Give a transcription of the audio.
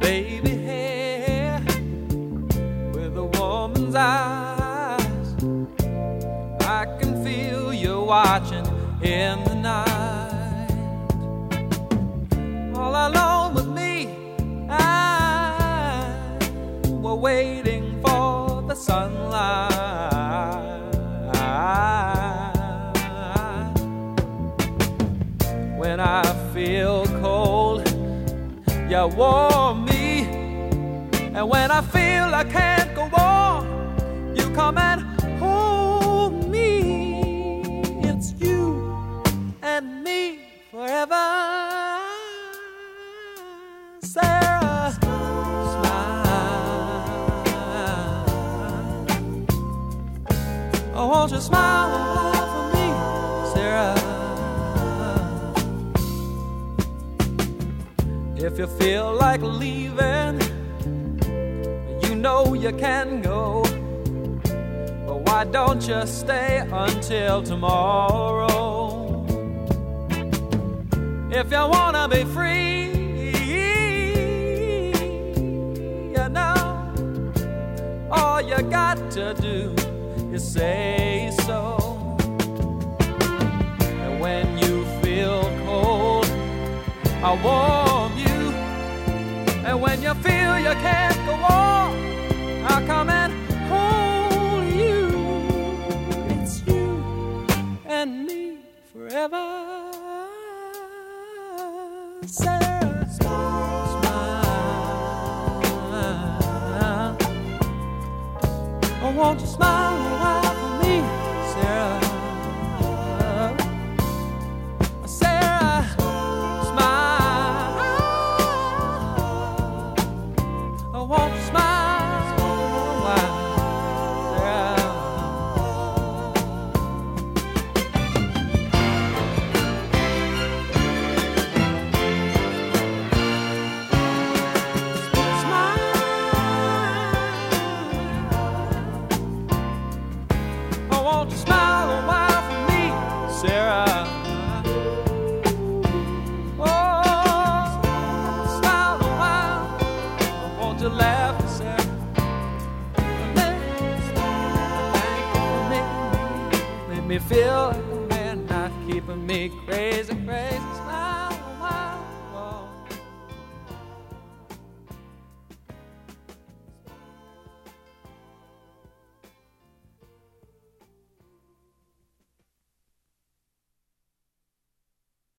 baby hair with a woman's eyes. I can feel you watching in the night. All alone with me, we're waiting for the sunlight. When I feel cold, you warm me. And when I feel I can't go on, you come and hold me. It's you and me forever. Sarah, smile. Oh, won't you smile for me, Sarah? If you feel like leaving, you know you can go. But why don't you stay until tomorrow? If you wanna be free, you know, all you got to do is say so. And when you feel cold, I warm you. And when you feel you can't go on, I'll come and hold you. It's you and me forever. Sarah, smile. Oh, won't you smile a while for me, Sarah? Sarah, smile. Oh, won't you smile a while, Sarah? Won't you smile a while for me, Sarah? Oh, smile a while. Won't you laugh, Sarah? Make me feel like a man, not keeping me crazy, crazy.